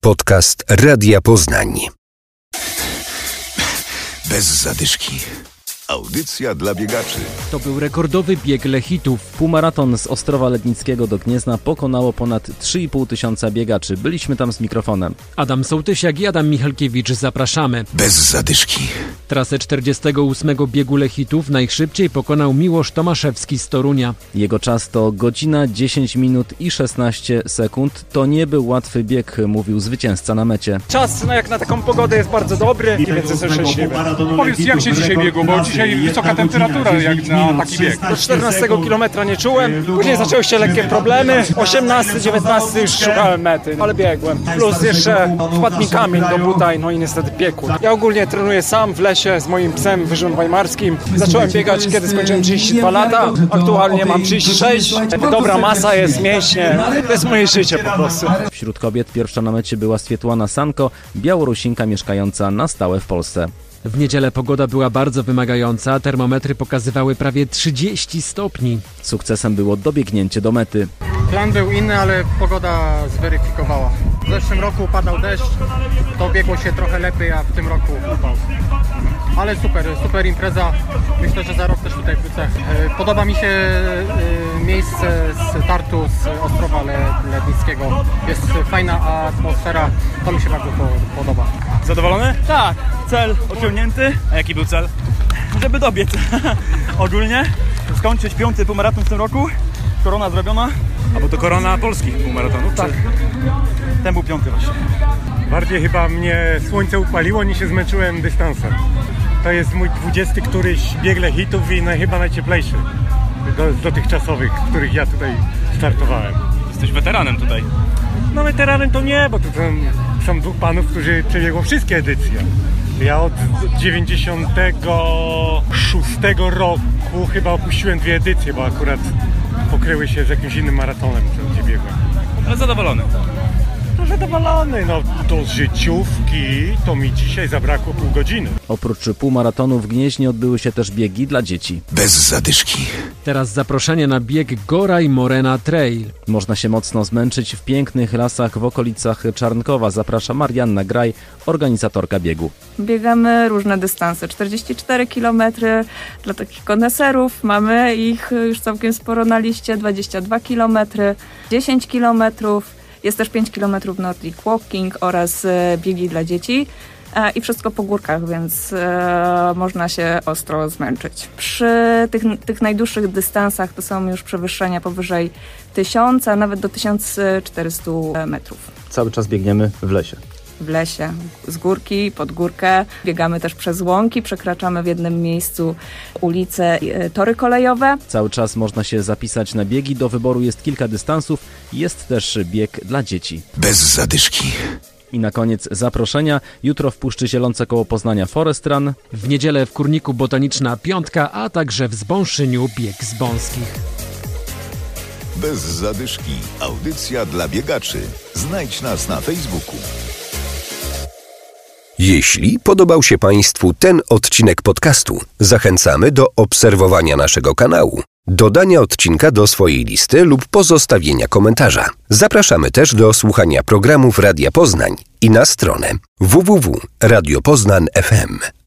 Podcast Radia Poznań. Bez zadyszki. Audycja dla biegaczy. To był rekordowy bieg Lechitów. Półmaraton z Ostrowa Lednickiego do Gniezna pokonało ponad 3,5 tysiąca biegaczy. Byliśmy tam z mikrofonem. Adam Sołtysiak i Adam Michalkiewicz, zapraszamy. Bez zadyszki. Trasę 48. biegu Lechitów najszybciej pokonał Miłosz Tomaszewski z Torunia. Jego czas to godzina 10 minut i 16 sekund. To nie był łatwy bieg, mówił zwycięzca na mecie. Czas jak na taką pogodę jest bardzo dobry, więc jestem szczęśliwy. Powiedz, jak się dzisiaj biegło, bo dzisiaj wysoka temperatura jak na taki bieg. Do 14 kilometra nie czułem, później zaczęły się lekkie problemy, 18, 19 już szukałem mety, ale biegłem. Plus jeszcze wpadł mi kamień do buta, no i niestety piekło. Ja ogólnie trenuję sam w lesie z moim psem Wyżyn Weimarskim. Zacząłem biegać, kiedy skończyłem 32 lata, aktualnie mam 36, dobra masa jest, mięśnie, to jest moje życie po prostu. Wśród kobiet pierwsza na mecie była Swietłana Sanko, Białorusinka mieszkająca na stałe w Polsce. W niedzielę pogoda była bardzo wymagająca, termometry pokazywały prawie 30 stopni. Sukcesem było dobiegnięcie do mety. Plan był inny, ale pogoda zweryfikowała. W zeszłym roku padał deszcz, to biegło się trochę lepiej, a w tym roku upał. Ale super impreza. Myślę, że za rok też tutaj wrócę. Podoba mi się miejsce z Tartu, z Ostrowa Lednickiego. Jest fajna atmosfera, to mi się bardzo podoba. Zadowolony? Tak, cel osiągnięty. A jaki był cel? Żeby dobiec. Ogólnie skończyć 5. półmaraton w tym roku. Korona zrobiona. Albo to korona polskich półmaratonów? Tak. Ten był 5. właśnie. Bardziej chyba mnie słońce upaliło, niż się zmęczyłem dystansem. To jest mój 20 któryś bieg Lechitów i chyba najcieplejszy z dotychczasowych, w których ja tutaj startowałem. Jesteś weteranem tutaj. No weteranem to nie, bo tu są dwóch panów, którzy przebiegło wszystkie edycje. Ja od 96 roku chyba opuściłem 2 edycje, bo akurat pokryły się z jakimś innym maratonem, gdzie biegłem. Ale zadowolony. No zadowolony, do życiówki to mi dzisiaj zabrakło pół godziny. Oprócz półmaratonu w Gnieźnie odbyły się też biegi dla dzieci. Bez zadyszki. Teraz zaproszenie na bieg Goraj Morena Trail. Można się mocno zmęczyć w pięknych lasach w okolicach Czarnkowa. Zaprasza Marianna Graj, organizatorka biegu. Biegamy różne dystanse, 44 km dla takich koneserów. Mamy ich już całkiem sporo na liście, 22 km, 10 km. Jest też 5 km Nordic Walking oraz biegi dla dzieci i wszystko po górkach, więc można się ostro zmęczyć. Przy tych najdłuższych dystansach to są już przewyższenia powyżej 1000, a nawet do 1400 metrów. Cały czas biegniemy w lesie. W lesie, z górki, pod górkę. Biegamy też przez łąki, przekraczamy w jednym miejscu ulice, tory kolejowe. Cały czas można się zapisać na biegi. Do wyboru jest kilka dystansów. Jest też bieg dla dzieci. Bez zadyszki. I na koniec zaproszenia. Jutro w Puszczy Zielonce koło Poznania Forest Run. W niedzielę w Kurniku Botaniczna Piątka, a także w Zbąszyniu bieg z Bąskich. Bez zadyszki. Audycja dla biegaczy. Znajdź nas na Facebooku. Jeśli podobał się Państwu ten odcinek podcastu, zachęcamy do obserwowania naszego kanału, dodania odcinka do swojej listy lub pozostawienia komentarza. Zapraszamy też do słuchania programów Radia Poznań i na stronę www.radiopoznań.fm.